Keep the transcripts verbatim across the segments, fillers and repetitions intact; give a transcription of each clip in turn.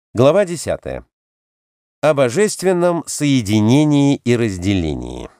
Глава десятая. О божественном соединении и разделении.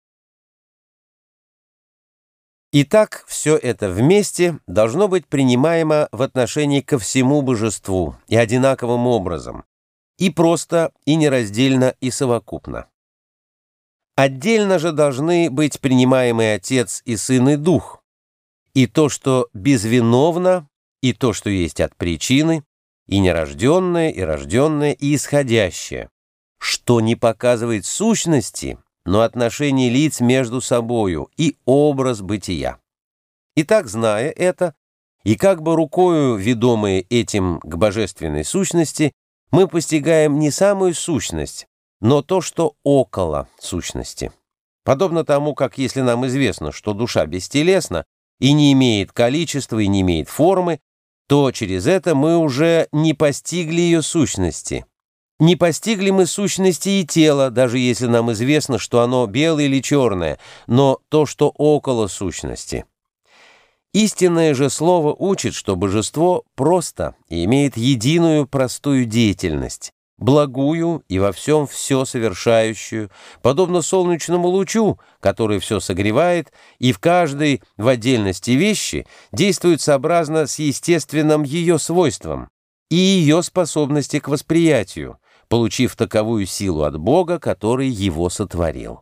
Итак, все это вместе должно быть принимаемо в отношении ко всему божеству и одинаковым образом, и просто, и нераздельно, и совокупно. Отдельно же должны быть принимаемы Отец и Сын и Дух, и то, что безвиновно, и то, что есть от причины, и нерожденное, и рожденное, и исходящее, что не показывает сущности, но отношение лиц между собою и образ бытия. Итак, зная это, и как бы рукою ведомые этим к божественной сущности, мы постигаем не самую сущность, но то, что около сущности. Подобно тому, как если нам известно, что душа бестелесна и не имеет количества и не имеет формы, то через это мы уже не постигли ее сущности. Не постигли мы сущности и тела, даже если нам известно, что оно белое или черное, но то, что около сущности. Истинное же слово учит, что божество просто и имеет единую простую деятельность, благую и во всем все совершающую, подобно солнечному лучу, который все согревает, и в каждой в отдельности вещи действует сообразно с естественным ее свойством и ее способности к восприятию, получив таковую силу от Бога, который его сотворил.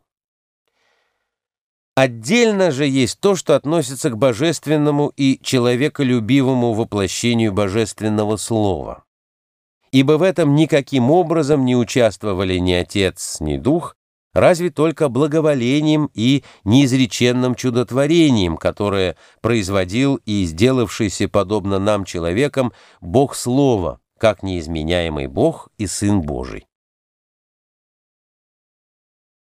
Отдельно же есть то, что относится к божественному и человеколюбивому воплощению божественного слова. Ибо в этом никаким образом не участвовали ни Отец, ни Дух, разве только благоволением и неизреченным чудотворением, которое производил и сделавшийся подобно нам человеком Бог Слова, как неизменяемый Бог и Сын Божий.